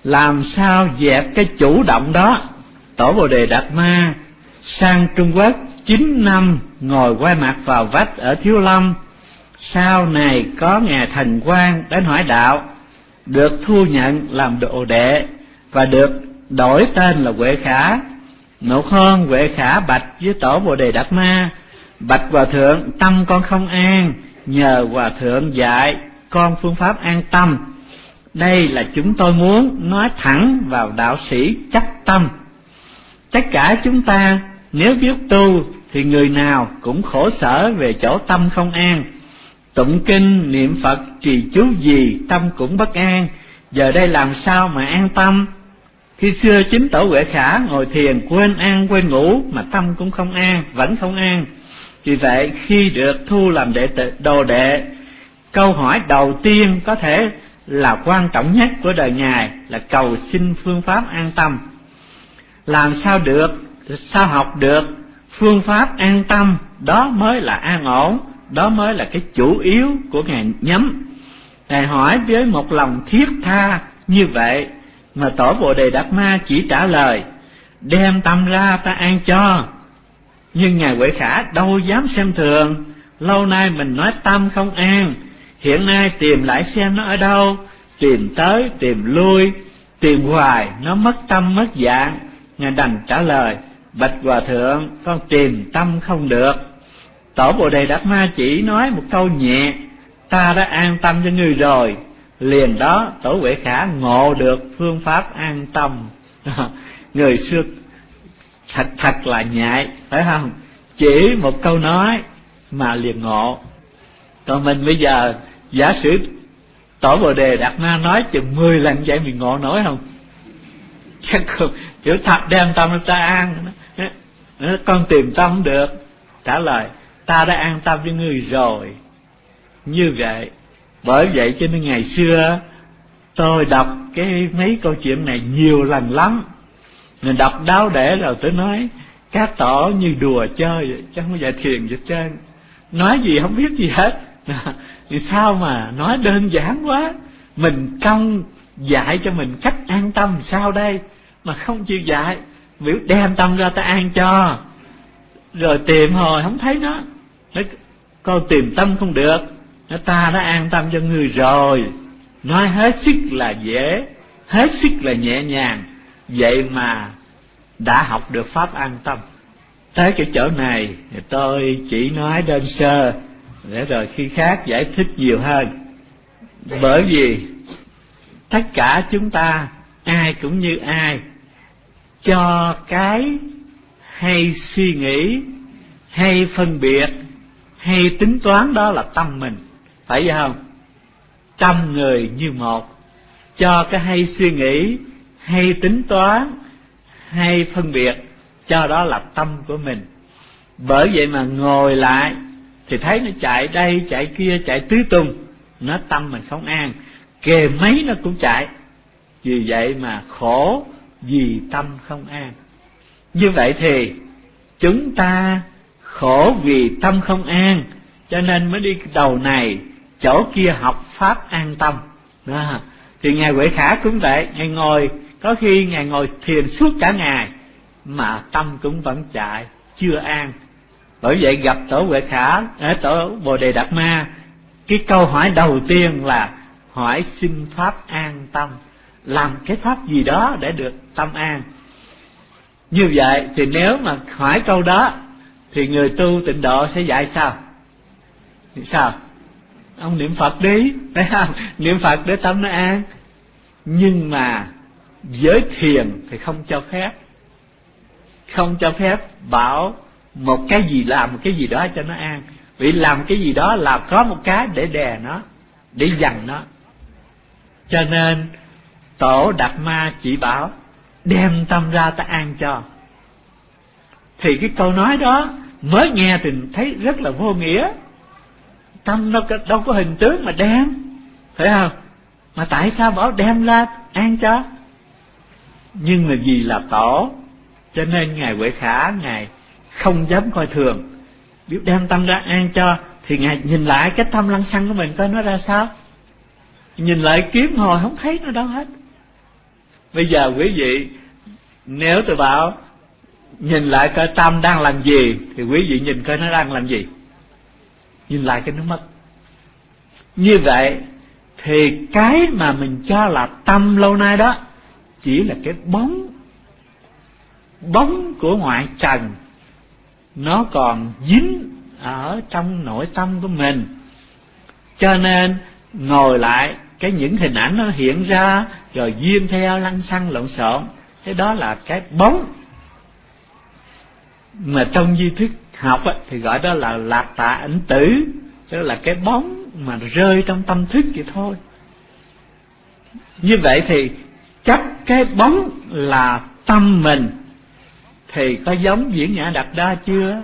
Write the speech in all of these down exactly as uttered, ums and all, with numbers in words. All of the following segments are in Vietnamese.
làm sao dẹp cái chủ động đó. Tổ Bồ Đề Đạt Ma sang Trung Quốc chín năm, ngồi quay mặt vào vách ở Thiếu Lâm. Sau này có ngài Thần Quang đến hỏi đạo, được thu nhận làm đồ đệ và được đổi tên là Huệ Khả. Nộ Khôn Huệ Khả bạch với Tổ Bồ Đề Đạt Ma: bạch Hòa Thượng, tâm con không an, nhờ Hòa Thượng dạy con phương pháp an tâm. Đây là chúng tôi muốn nói thẳng vào đạo sĩ chấp tâm. Tất cả chúng ta nếu biết tu thì người nào cũng khổ sở về chỗ tâm không an. Tụng kinh, niệm Phật, trì chú gì tâm cũng bất an. Giờ đây làm sao mà an tâm? Khi xưa chính Tổ Huệ Khả ngồi thiền quên ăn quên ngủ mà tâm cũng không an, vẫn không an. Vì vậy khi được thu làm đệ tử đồ đệ, câu hỏi đầu tiên có thể là quan trọng nhất của đời Ngài là cầu xin phương pháp an tâm. Làm sao được, sao học được phương pháp an tâm, đó mới là an ổn, đó mới là cái chủ yếu của Ngài nhắm. Ngài hỏi với một lòng thiết tha như vậy mà Tổ Bồ Đề Đạt Ma chỉ trả lời: đem tâm ra ta an cho. Nhưng ngài Huệ Khả đâu dám xem thường. Lâu nay mình nói tâm không an, hiện nay tìm lại xem nó ở đâu. Tìm tới tìm lui, tìm hoài nó mất tâm mất dạng. Ngài đành trả lời: bạch Hòa Thượng, con tìm tâm không được. Tổ Bồ Đề Đạt Ma chỉ nói một câu nhẹ: ta đã an tâm cho ngươi rồi. Liền đó Tổ Huệ Khả ngộ được phương pháp an tâm. Người xưa thật thật là nhạy, phải không? Chỉ một câu nói mà liền ngộ. Còn mình bây giờ giả sử Tổ Bồ Đề Đạt Ma nói chừng mười lần vậy mình ngộ nổi không? Chắc không. Kiểu thật đem tâm ta an, con tìm tâm không được. Trả lời: ta đã an tâm với ngươi rồi. Như vậy. Bởi vậy cho nên ngày xưa tôi đọc cái mấy câu chuyện này nhiều lần lắm. Mình đọc đáo để rồi tôi nói các tổ như đùa chơi vậy, chứ không có dạy thiền gì trơn. Nói gì không biết gì hết. Thì sao mà nói đơn giản quá. Mình công dạy cho mình cách an tâm sao đây mà không chịu dạy. Biểu đem tâm ra ta an cho, rồi tìm hồi không thấy nó. Nói con tìm tâm không được. Nói ta đã an tâm cho người rồi. Nói hết sức là dễ, hết sức là nhẹ nhàng. Vậy mà đã học được pháp an tâm. Tới cái chỗ này thì tôi chỉ nói đơn sơ, để rồi khi khác giải thích nhiều hơn. Bởi vì tất cả chúng ta ai cũng như ai, cho cái hay suy nghĩ, hay phân biệt, hay tính toán đó là tâm mình, phải vậy không? Trăm người như một, cho cái hay suy nghĩ, hay tính toán, hay phân biệt, cho đó là tâm của mình. Bởi vậy mà ngồi lại thì thấy nó chạy đây chạy kia chạy tứ tung, nó tâm mình không an, kề mấy nó cũng chạy. Vì vậy mà khổ vì tâm không an. Như vậy thì chúng ta khổ vì tâm không an, cho nên mới đi đầu này chỗ kia học pháp an tâm đó. Thì ngài Huệ Khả cũng vậy, ngài ngồi, có khi ngài ngồi thiền suốt cả ngày mà tâm cũng vẫn chạy, chưa an. Bởi vậy gặp Tổ Huệ Khả ở Tổ Bồ Đề Đạt Ma, cái câu hỏi đầu tiên là hỏi xin pháp an tâm, làm cái pháp gì đó để được tâm an. Như vậy thì nếu mà hỏi câu đó thì người tu tịnh độ sẽ dạy sao? Sao? Ông niệm Phật đi, phải không? Niệm Phật để tâm nó an. Nhưng mà giới thiền thì không cho phép, không cho phép bảo một cái gì làm một cái gì đó cho nó an. Vì làm cái gì đó là có một cái để đè nó, để dằn nó. Cho nên Tổ Đạt Ma chỉ bảo đem tâm ra ta an cho. Thì cái câu nói đó mới nghe thì thấy rất là vô nghĩa. Tâm nó đâu có hình tướng mà đem, phải không? Mà tại sao bảo đem ra an cho? Nhưng mà vì là tổ, cho nên ngài Huệ Khả ngài không dám coi thường. Nếu đem tâm ra an cho thì ngài nhìn lại cái tâm lăng xăng của mình coi nó ra sao. Nhìn lại kiếm hồi không thấy nó đâu hết. Bây giờ quý vị, nếu tôi bảo nhìn lại coi tâm đang làm gì, thì quý vị nhìn coi nó đang làm gì, nhìn lại cái nó mất. Như vậy thì cái mà mình cho là tâm lâu nay đó chỉ là cái bóng, bóng của ngoại trần, nó còn dính ở trong nội tâm của mình. Cho nên ngồi lại, cái những hình ảnh nó hiện ra rồi duyên theo lăng xăng lộn xộn, thế đó là cái bóng. Mà trong di thức học á, thì gọi đó là lạc tạ ảnh tử, tức là cái bóng mà rơi trong tâm thức vậy thôi. Như vậy thì chấp cái bóng là tâm mình thì có giống Viễn Nhã Đạt Đa chưa?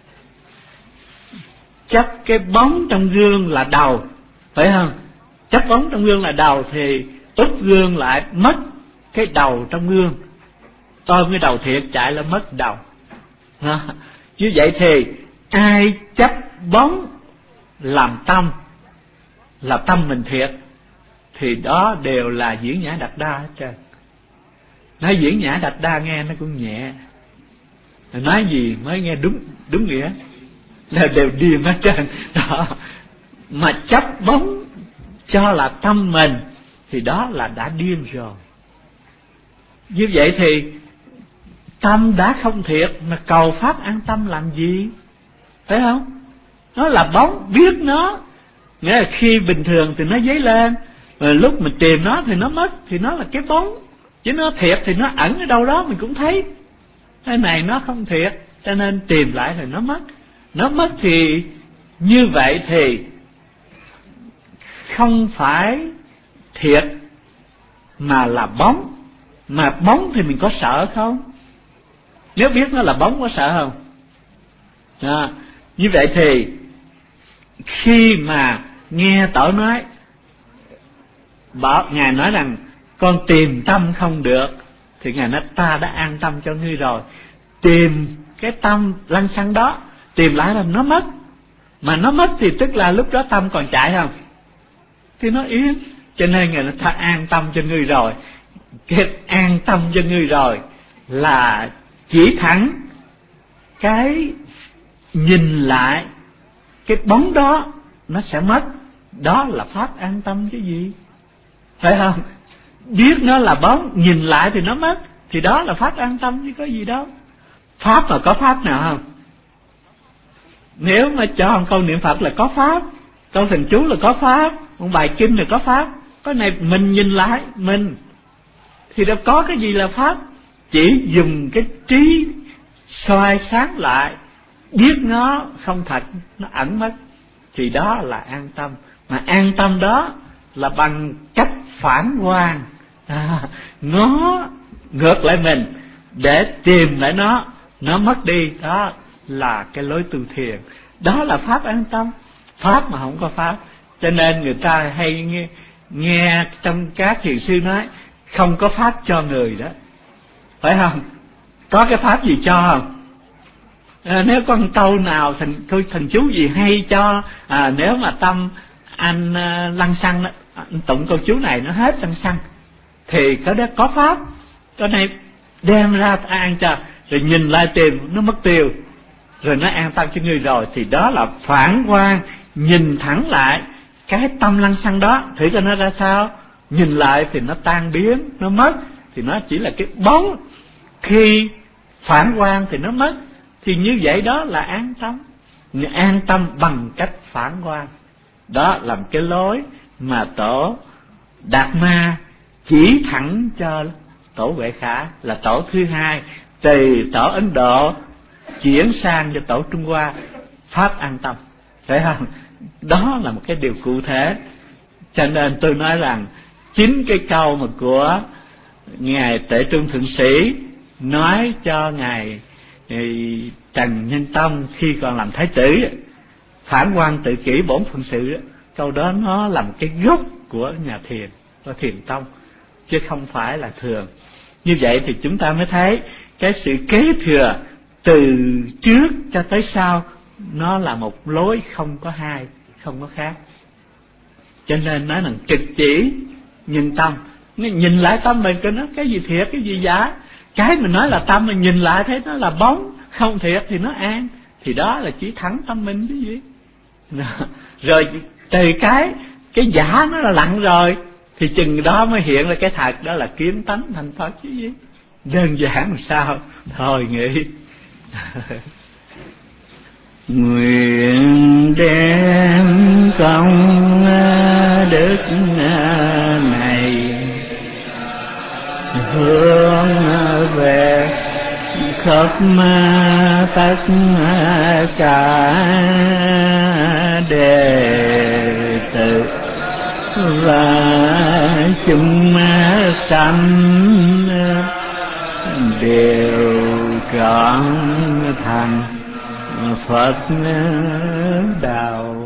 Chấp cái bóng trong gương là đầu, phải không? Chấp bóng trong gương là đầu thì úp gương lại mất cái đầu trong gương. Tôi cái đầu thiệt chạy là mất đầu. Như vậy thì ai chấp bóng làm tâm, là tâm mình thiệt, thì đó đều là Viễn Nhã Đạt Đa hết trơn. Nói Viễn Nhã Đạt Đa nghe nó cũng nhẹ, nói gì mới nghe đúng đúng nghĩa, là đều điềm hết trơn đó. Mà chấp bóng cho là tâm mình thì đó là đã điên rồi. Như vậy thì tâm đã không thiệt mà cầu pháp an tâm làm gì, phải không? Nó là bóng, biết nó, nghĩa là khi bình thường thì nó dấy lên, rồi lúc mình tìm nó thì nó mất, thì nó là cái bóng. Chứ nó thiệt thì nó ẩn ở đâu đó mình cũng thấy. Cái này nó không thiệt, cho nên tìm lại thì nó mất. Nó mất thì như vậy thì không phải thiệt mà là bóng. Mà bóng thì mình có sợ không? Nếu biết nó là bóng có sợ không? À, như vậy thì khi mà nghe Tổ nói, bảo Ngài nói rằng con tìm tâm không được, thì Ngài nói ta đã an tâm cho ngươi rồi. Tìm cái tâm lăng xăng đó, tìm lại là nó mất. Mà nó mất thì tức là lúc đó tâm còn chạy không? Thì nó yên. Cho nên Ngài nói ta an tâm cho ngươi rồi. Cái an tâm cho ngươi rồi là chỉ thẳng cái nhìn lại cái bóng đó nó sẽ mất. Đó là pháp an tâm chứ gì, phải không? Biết nó là bóng, nhìn lại thì nó mất, thì đó là pháp an tâm chứ có gì đâu. Pháp mà có pháp nào không? Nếu mà cho một câu niệm Phật là có pháp, câu thần chú là có pháp, một bài kinh là có pháp. Cái này mình nhìn lại mình thì đâu có cái gì là pháp. Chỉ dùng cái trí soi sáng lại, biết nó không thật, nó ẩn mất, thì đó là an tâm. Mà an tâm đó là bằng cách phản quan, à, nó ngược lại mình để tìm lại nó, nó mất đi. Đó là cái lối tu thiền, đó là pháp an tâm. Pháp mà không có pháp, cho nên người ta hay nghe, nghe trong các thiền sư nói không có pháp cho người đó, phải không? Có cái pháp gì cho không? À, nếu có một câu nào thần câu thần chú gì hay cho, à, nếu mà tâm anh uh, lăng xăng đó, anh tụng câu chú này nó hết lăng xăng, thì cái đó có pháp. Cái này đem ra an cho, rồi nhìn lại tìm nó mất tiêu, rồi nó an tâm cho người rồi, thì đó là phản quan, nhìn thẳng lại cái tâm lăng xăng đó, thử cho nó ra sao. Nhìn lại thì nó tan biến, nó mất, thì nó chỉ là cái bóng. Khi phản quan thì nó mất, thì như vậy đó là an tâm. An tâm bằng cách phản quan. Đó là một cái lối mà Tổ Đạt Ma chỉ thẳng cho Tổ Huệ Khả, là tổ thứ hai từ Tổ Ấn Độ chuyển sang cho Tổ Trung Hoa, pháp an tâm, phải không? Đó là một cái điều cụ thể. Cho nên tôi nói rằng chính cái câu mà của Ngài Tệ Trung Thượng Sĩ nói cho Ngài Trần Nhân Tông khi còn làm thái tử, phản quan tự kỷ bổn phận sự đó, câu đó nó là một cái gốc của nhà thiền, của thiền tông, chứ không phải là thường. Như vậy thì chúng ta mới thấy cái sự kế thừa từ trước cho tới sau nó là một lối không có hai, không có khác. Cho nên nói rằng trực chỉ nhân tâm, Nhìn lại tâm mình coi nó cái gì thiệt cái gì giả. Cái mình nói là tâm, mình nhìn lại thấy nó là bóng, không thiệt thì nó an. Thì đó là chỉ thẳng tâm mình chứ gì. Rồi từ cái cái giả nó là lặng rồi thì chừng đó mới hiện ra cái thật, đó là kiến tánh thành Phật chứ gì. Đơn giản làm sao thôi nghĩ. Nguyện đem công đức này hướng về khắp tất cả đệ tử và chúng sanh đều trọn thành Phật đạo.